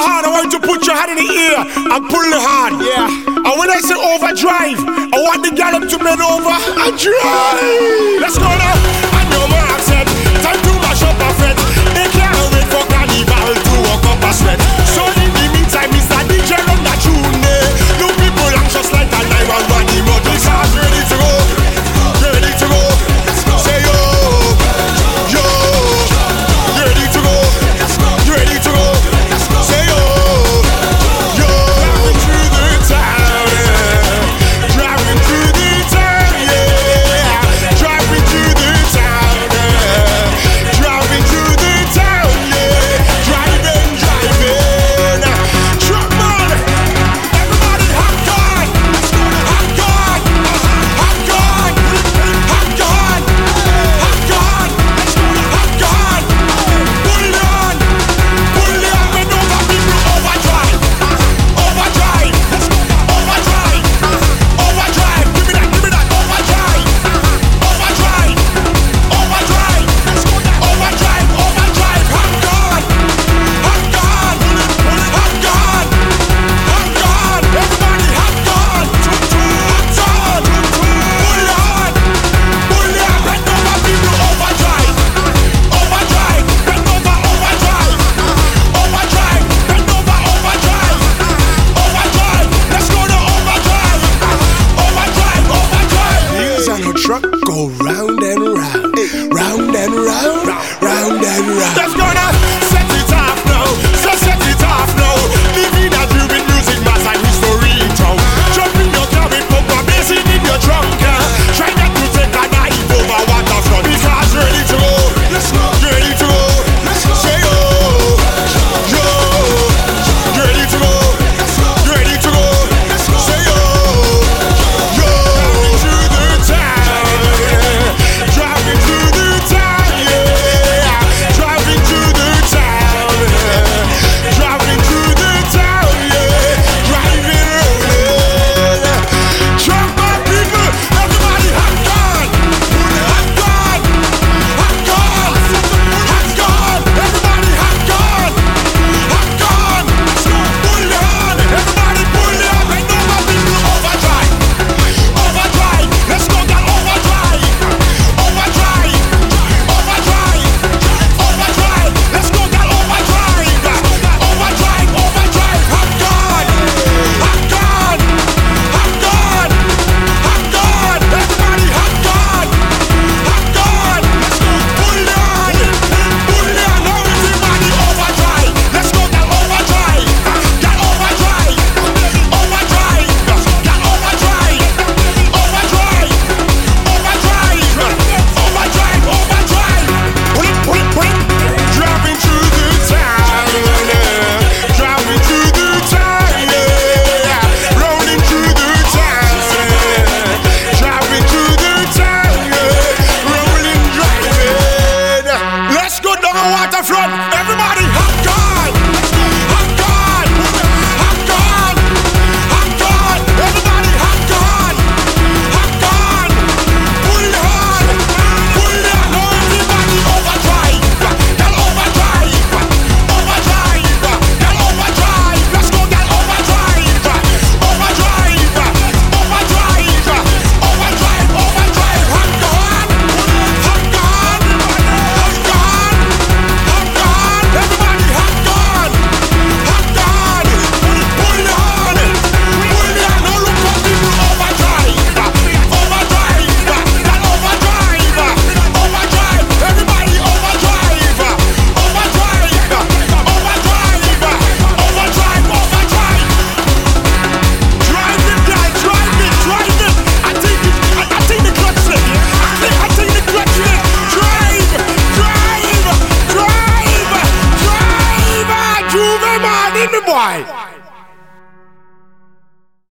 horn, I want you to put your hand in the ear and pull the horn. Yeah. And when I say overdrive, I want the gallop to bend over and drive. Let's go now. And your mark said, time to mash up a fret. They can't wait for carnival to walk up a sweat.